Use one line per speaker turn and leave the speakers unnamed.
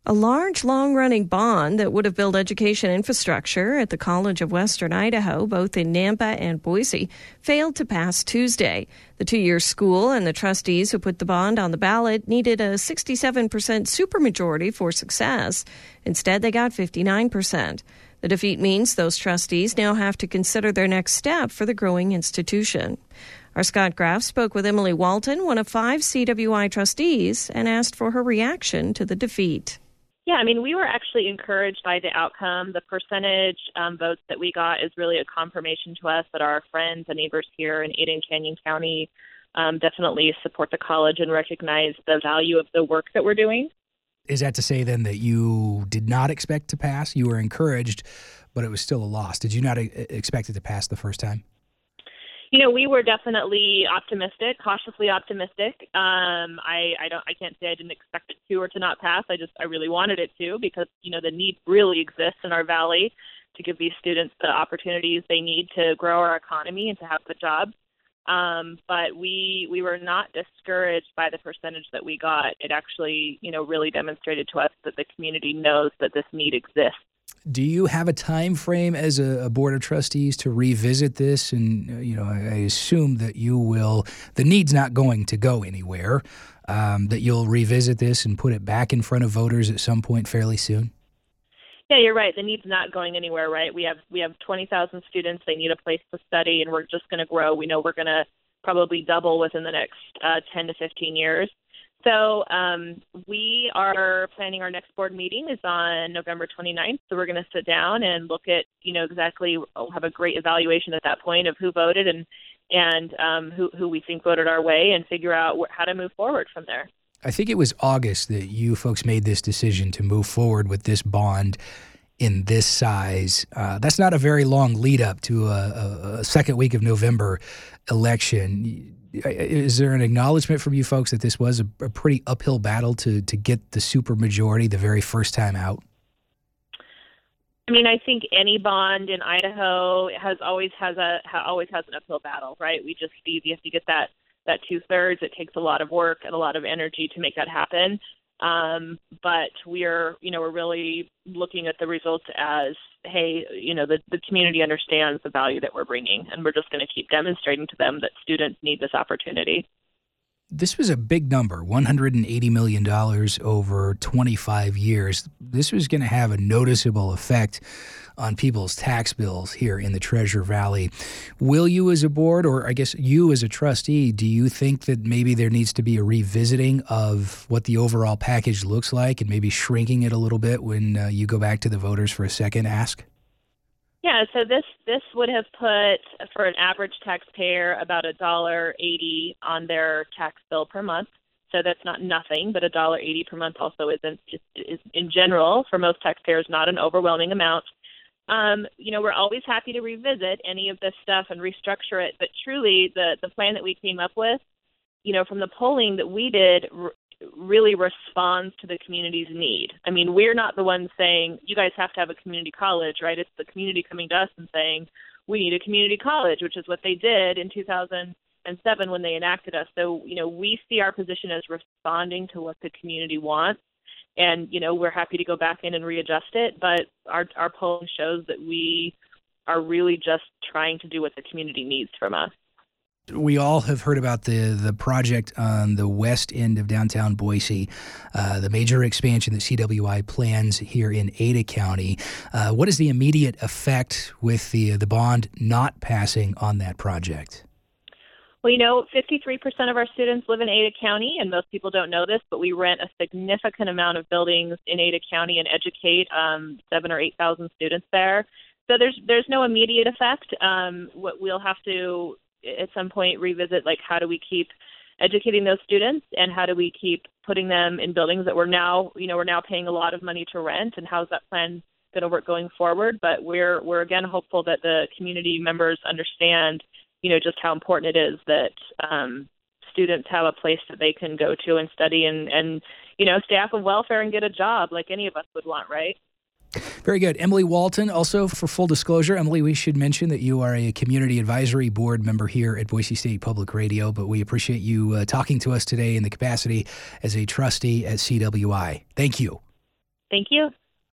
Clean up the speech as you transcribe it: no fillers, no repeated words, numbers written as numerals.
A large, long-running bond that would have built education infrastructure at the College of Western Idaho, both in Nampa and Boise, failed to pass Tuesday. The two-year school and the trustees who put the bond on the ballot needed a 67% supermajority for success. Instead, they got 59%. The defeat means those trustees now have to consider their next step for the growing institution. Our Scott Graff spoke with Emily Walton, one of 5 CWI trustees, and asked for her reaction to the defeat.
Yeah, I mean, we were actually encouraged by the outcome. The percentage votes that we got is really a confirmation to us that our friends and neighbors here in Ada and Canyon County definitely support the college and recognize the value of the work that we're doing.
Is that to say then that you did not expect to pass? You were encouraged, but it was still a loss. Did you not expect it to pass the first time?
You know, we were definitely optimistic, cautiously optimistic. I can't say I didn't expect it to or to not pass. I really wanted it to because, you know, the need really exists in our valley to give these students the opportunities they need to grow our economy and to have good jobs. But we were not discouraged by the percentage that we got. It actually, you know, really demonstrated to us that the community knows that this need exists.
Do you have a time frame as a board of trustees to revisit this? And, you know, I assume that you will, the need's not going to go anywhere, that you'll revisit this and put it back in front of voters at some point fairly soon?
Yeah, you're right. The need's not going anywhere, right? We have 20,000 students. They need a place to study, and we're just going to grow. We know we're going to probably double within the next 10 to 15 years. So we are planning our next board meeting is on November 29th. So we're going to sit down and look at, you know, exactly, we'll have a great evaluation at that point of who voted and who we think voted our way and figure out how to move forward from there.
I think it was August that you folks made this decision to move forward with this bond in this size. That's not a very long lead up to a second week of November election. Is there an acknowledgement from you folks that this was a pretty uphill battle to get the supermajority the very first time out?
I mean, I think any bond in Idaho always has an uphill battle, right? You have to get that 2/3. It takes a lot of work and a lot of energy to make that happen. But we're really looking at the results as, hey, you know, the community understands the value that we're bringing, and we're just going to keep demonstrating to them that students need this opportunity.
This was a big number, $180 million over 25 years. This was going to have a noticeable effect on people's tax bills here in the Treasure Valley. Will you as a board, or I guess you as a trustee, do you think that maybe there needs to be a revisiting of what the overall package looks like and maybe shrinking it a little bit when you go back to the voters for a second ask?
Yeah, so this would have put, for an average taxpayer, about $1.80 on their tax bill per month. So that's not nothing, but $1.80 per month also is in general, for most taxpayers, not an overwhelming amount. You know, we're always happy to revisit any of this stuff and restructure it, but truly the plan that we came up with, you know, from the polling that we did, really responds to the community's need. I mean, we're not the ones saying, you guys have to have a community college, right? It's the community coming to us and saying, we need a community college, which is what they did in 2007 when they enacted us. So, you know, we see our position as responding to what the community wants. And, you know, we're happy to go back in and readjust it. But our polling shows that we are really just trying to do what the community needs from us.
We all have heard about the project on the west end of downtown Boise, the major expansion that CWI plans here in Ada County. What is the immediate effect with the bond not passing on that project?
Well, you know, 53% of our students live in Ada County, and most people don't know this, but we rent a significant amount of buildings in Ada County and educate 7,000 or 8,000 students there. So there's no immediate effect. What we'll have to at some point revisit, like, how do we keep educating those students and how do we keep putting them in buildings that we're now paying a lot of money to rent, and how's that plan going to work going forward? But we're again hopeful that the community members understand, you know, just how important it is that students have a place that they can go to and study and you know, stay off of welfare and get a job like any of us would want, right?
Very good. Emily Walton, also for full disclosure, Emily, we should mention that you are a community advisory board member here at Boise State Public Radio, but we appreciate you talking to us today in the capacity as a trustee at CWI. Thank you.
Thank you.